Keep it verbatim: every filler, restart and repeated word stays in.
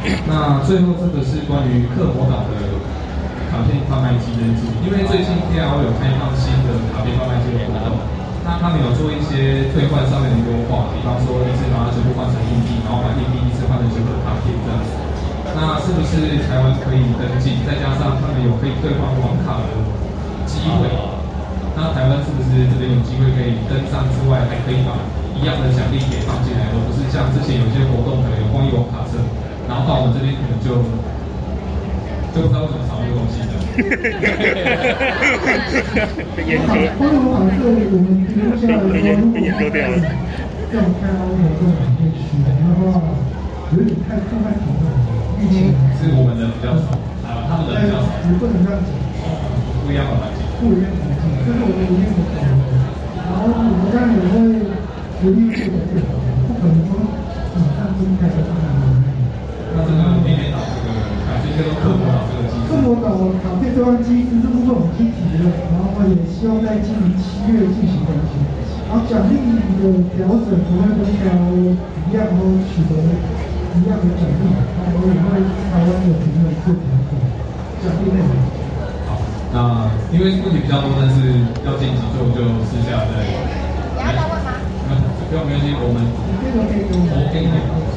那最后这个是关于克摩岛的卡片贩卖机登记，因为最近 K L 有开放新的卡片贩卖机的活动，那他们有做一些兑换上面的优化，比方说一次把它全部换成硬币，然后把硬币一次换成全部的卡片这样子。那是不是台湾可以登记？再加上他们有可以兑换网卡的机会，那台湾是不是这边有机会可以登上之外，还可以把一样的奖励给放进来，而不是像之前有些活动可能有光一网卡车，然后到我们这边可能就就不知道为什么少这个东西的。 研究。光一网卡车我们提供下来说，如果研究掉了。 这种开发活动里面取的话，有点太太太头痛了。疫情是我们的比较少，啊，他们的比较少。 也不能这样讲。 不一样的环境。 不一样的环境，这是我们一定的考量。然后我们当然也会努力做得更好，不可能说马上分开的不可能。 那这个面面岛这个啊，这些都克摩岛这个机制。 克摩岛卡片兑换机制这部分我们积极的，然后也希望在今年七月进行更新。然后奖励的调整不会跟 K L 一样都取得一样的奖励，然后也会台湾有评论做调整奖励内容。 好，那因为问题比较多，但是要晋级就就私下再。 你要再问吗？ 不用，没关系，我们这个可以给我。 我给你。